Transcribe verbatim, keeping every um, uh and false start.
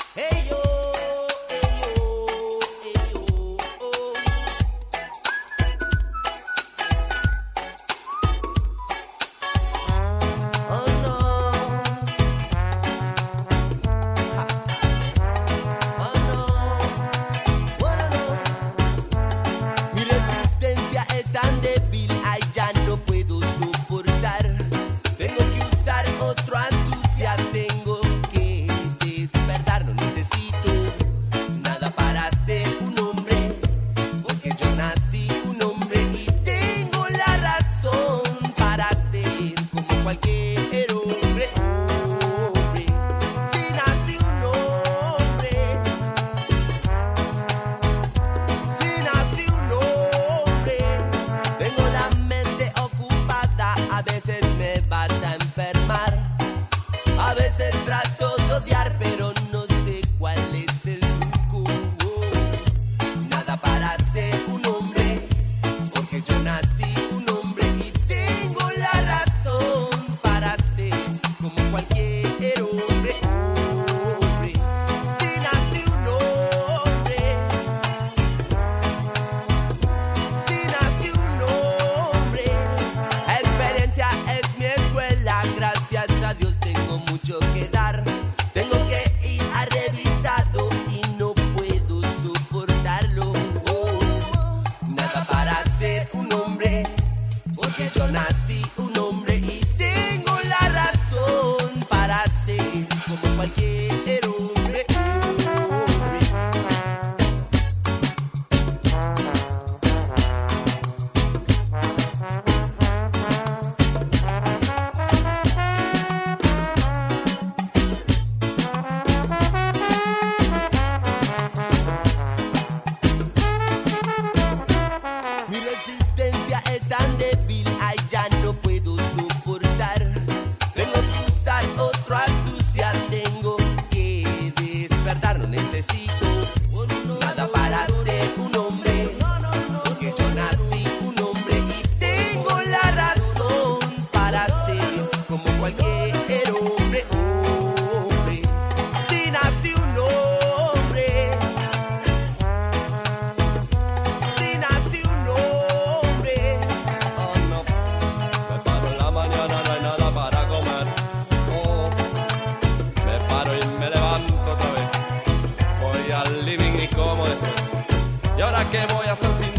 Hey yo, hey yo, hey yo, oh. Oh no. Ha. Oh no. Oh no, no. Mi resistencia es tan débil, ay ya no puedo soportar. Tengo que usar otro astucia, tengo que despertar. No necesito nada para ser un hombre, porque yo nací un hombre y tengo la razón para ser como cualquier hombre. Hombre, si nací un hombre, si nací un hombre, tengo la mente ocupada, a veces me vas a enfermar, a veces trato de odiar, pero no sé cuál es el truco. Nada para ser un hombre, porque yo nací un hombre y tengo la razón para ser como cualquier hombre. Hombre, si nací un hombre, si nací un hombre, experiencia es mi escuela, gracias a Dios tengo mucho que dar. Tengo que ir a revisado y no puedo soportarlo. Oh, nada para ser un hombre, porque yo nací un hombre y tengo la razón para ser como cualquier hombre. Hombre. Mi resistencia es tan débil, ay ya no puedo soportar. Tengo que usar otra astucia, tengo que despertar. No necesito nada para ser un hombre, porque yo nací un hombre y tengo la razón para ser como cualquier hombre. Hombre, si nací un hombre, si nací un hombre. Oh, no. Me paro en la mañana, no hay nada para comer. Oh, me paro y me levanto otra vez. Voy al living y como después. ¿Y ahora qué voy a hacer sin